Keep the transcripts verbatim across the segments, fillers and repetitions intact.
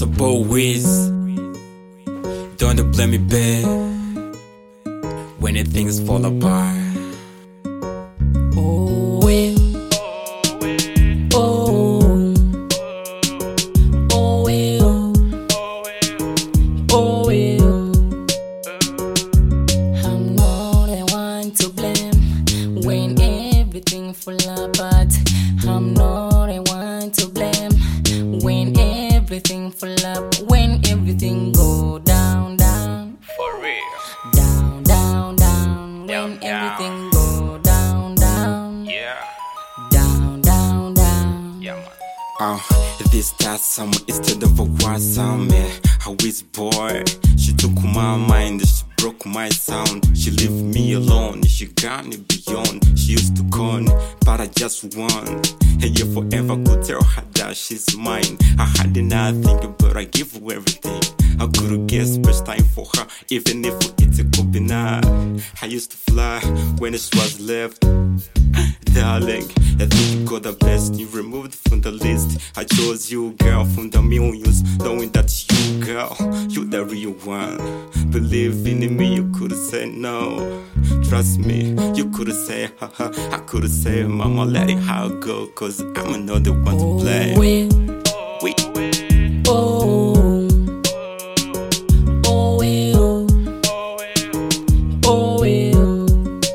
So boys, don't blame me, babe, when the things fall apart. Oh, well. Oh, oh, well. Oh, well. I'm not the one to blame when everything fall apart. I'm not the one to blame when everything fall up, when everything go down, down. For real. Down, down, down, Down, when down. everything go down, down. Yeah. Down, down, down. Yeah, man. Oh, this that summer instead of a wild sound, man. How is boy? She took my mind, she broke my sound. She left me alone, she got me beyond. She used to con, but I just won. And you forever could tell her that she's mine. I had nothing, but I give her everything. I could've guessed best time for her, even if it's a could be not. I used to fly when it was left. Darling, I think you got the best. You removed from the list. I chose you, girl, from the millions, knowing that you, girl, you the real one. Believe in me, you could've said no. Trust me, you could've said haha. I could've said mama, let it how go, cause I'm another one to blame. Oh, Wait. oh, oh, well. Oh, well.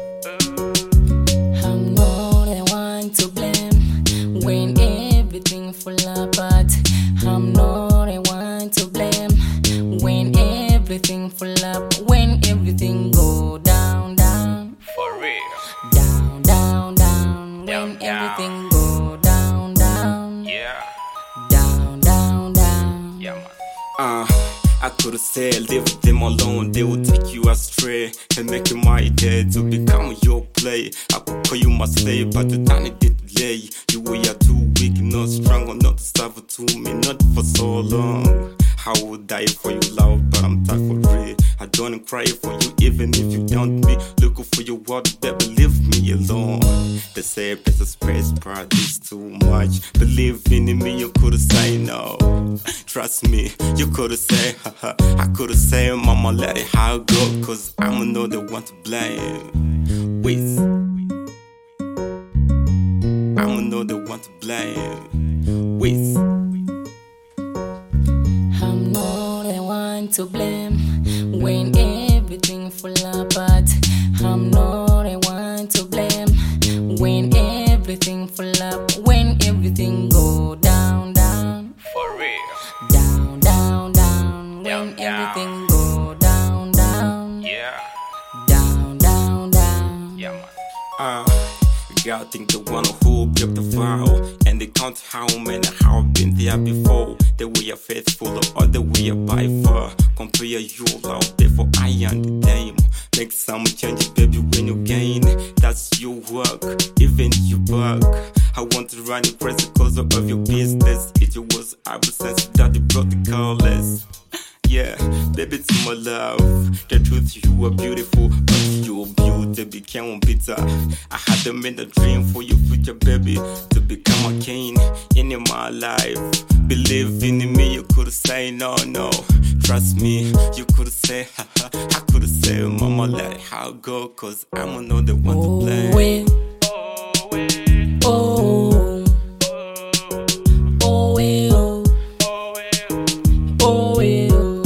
I'm not the one to blame when everything fall apart. I'm not the one to blame when everything fall up, when everything go down, down. For real. Down, down, down, Down, when down. everything go down, down. Yeah. Down, down, down. Yeah, man. Uh, I could've said leave them alone, they would take you astray and make you my day to become your play. I could call you my slave, but you done it delay. You were too weak, not strong, or not suffer to me, not for so long. I would die for you, love, but I'm tired for real. I don't cry for you, even if you don't be looking for your word, baby, leave me alone. They say better space, but it's too much. Believe in me, you could've said no. Trust me, you could've said haha. I could've said mama, let it how go, cause I'm another one to blame. Wait, I'm another one to blame. Wait. I'm not the one to blame when everything fall apart. I'm not the one to blame when everything fall up, when everything go down, down. For real. Down, down, down, Down, when down. everything go down, down. Yeah. Down, down, down. Yeah, man. Uh, girl, think the one who broke the vow, and they count how many have been there before. They were faithful, or they were by far. Compare you love, therefore I am the dame. Make some change, baby, when you gain. That's your work, even you work. I want to run you crazy cause of your business. It was absence that you brought the colors. Yeah, baby, to my love. The truth, you were beautiful, but your beauty became bitter. I had them in a dream for your future, baby, to become a king in my life. Believe in me, you could've said no, no. Trust me, you could've said haha. I could've said mama, let it how go, cause I'm another one to blame. Oh, oh, oh, well. Oh, well.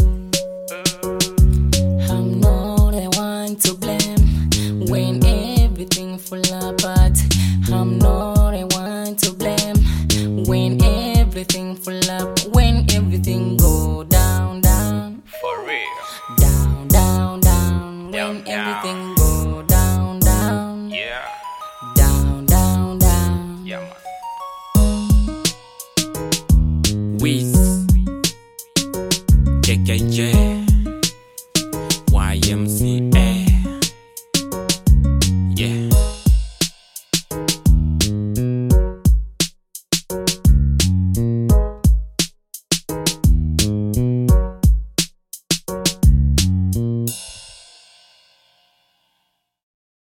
I'm not the one to blame when everything fall apart. I'm not the one to blame when everything fall up, when everything go down, down. For real. Down, down, down, Down, when down. everything go down, down. Yeah. Down, down, down. Yeah, man. We